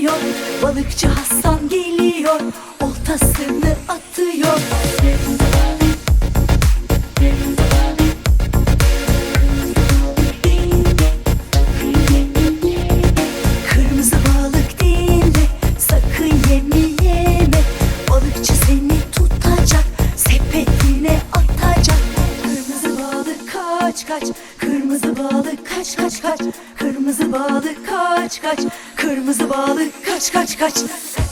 batıyor. Balıkçı Hasan geliyor, oltasını atıyor. Kırmızı balık dinle, sakın yeme. Balıkçı seni tutacak, sepetine atacak. Kırmızı balık kaç kaç, kırmızı balık kaç kaç kaç. Kırmızı balık kaç kaç, kırmızı balık kaç kaç kaç.